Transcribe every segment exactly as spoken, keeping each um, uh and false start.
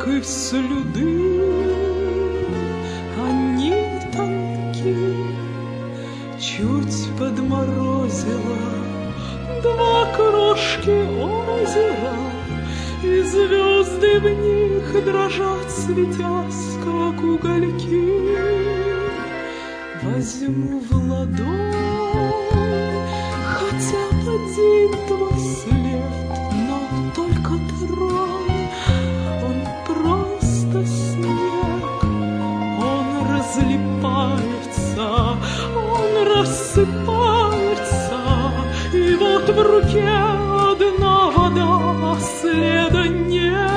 и следы, они тонки. Чуть подморозило два крошки озера, и звезды в них дрожат, светясь, как угольки. Возьму в ладонь хотя бы один твой след, но только тронь, он просто снег. Он разлипается, он рассыпается, и вот в руке одна вода, а следа нет.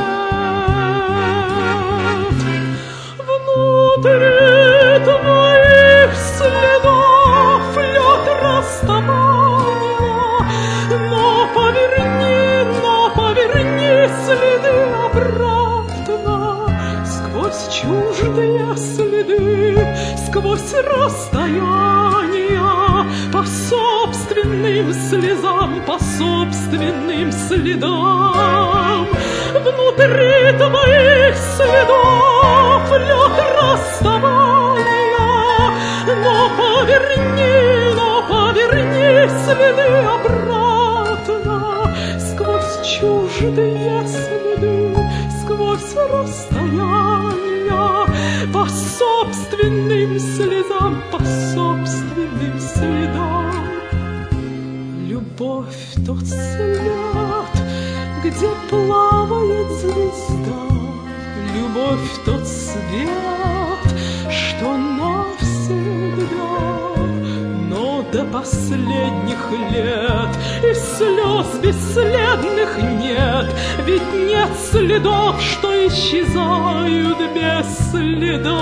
Внутри твоих следов лед расставания, но поверни, но поверни следы обратно. Сквозь чуждые следы, сквозь расстояния, по собственным слезам, по собственным следам. Внутри твоих следов лед расставания, но поверни, но поверни следы обратно. Сквозь чуждые следы, сквозь расстояния, по собственным слезам, по собственным следам. Любовь — тот след, где плавает звезда. Любовь — тот свет, что навсегда. Но до последних лет и слез бесследных нет, ведь нет следов, что исчезают без следа.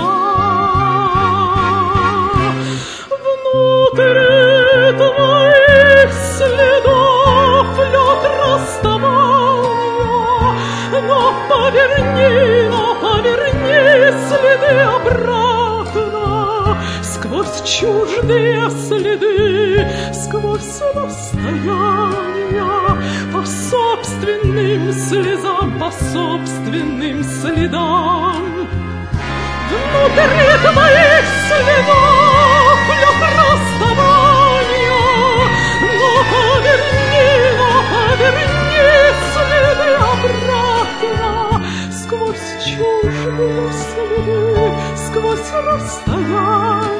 Внутри твоих следов лед расставания, но поверни, но поверни следы обратно. Сквозь чуждые следы, сквозь расстояния, по собственным слезам, по собственным следам. Внутри твоих следов лед расставания, но поверни, но поверни следы обратно. Сквозь чуждые следы, сквозь расстояние,